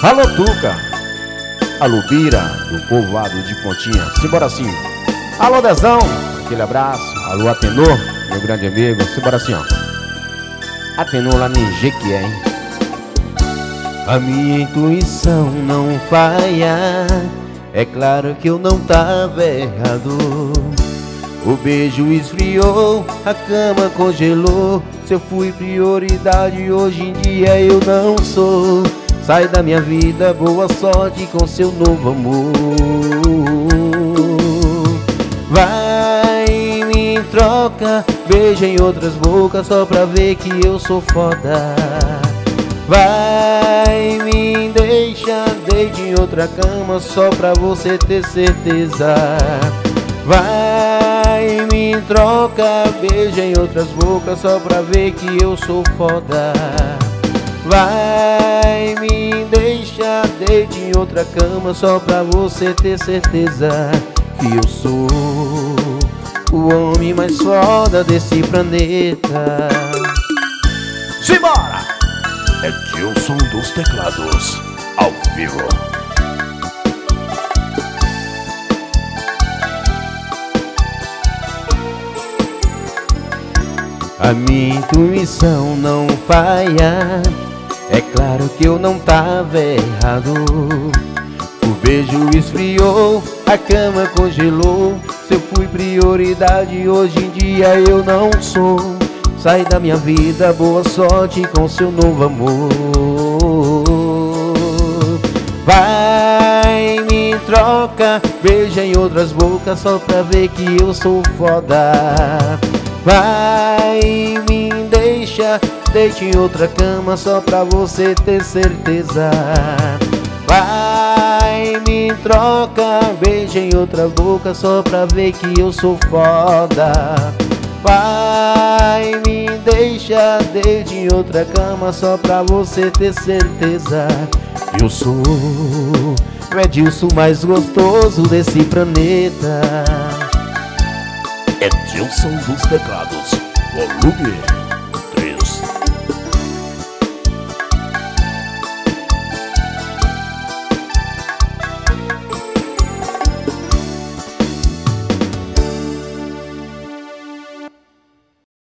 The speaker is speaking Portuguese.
Alô Tuca, alô Bira, do povoado de Pontinha. Simbora assim. Alô Dezão, aquele abraço. Alô Atenor, meu grande amigo. Simbora assim, ó. Atenor lá no Jequié, hein? A minha intuição não falha, é claro que eu não tava errado. O beijo esfriou, a cama congelou. Se eu fui prioridade, hoje em dia eu não sou. Sai da minha vida, boa sorte com seu novo amor. Vai, me troca, beija em outras bocas só pra ver que eu sou foda. Vai, me deixa, deite em outra cama só pra você ter certeza. Vai, me troca, beija em outras bocas só pra ver que eu sou foda. Vai, me deixa, deite em outra cama só pra você ter certeza que eu sou o homem mais foda desse planeta. Simbora! Edilson dos Teclados, ao vivo. A minha intuição não falha, é claro que eu não tava errado. O beijo esfriou, a cama congelou. Se eu fui prioridade, hoje em dia eu não sou. Sai da minha vida, boa sorte com seu novo amor. Vai, me troca, beija em outras bocas só pra ver que eu sou foda. Vai, me deixa, deite em outra cama só pra você ter certeza. Vai, me troca, beija em outra boca só pra ver que eu sou foda. Vai, me deixa, deite em outra cama só pra você ter certeza. Eu sou o Edilson mais gostoso desse planeta. Edilson dos Teclados, volume.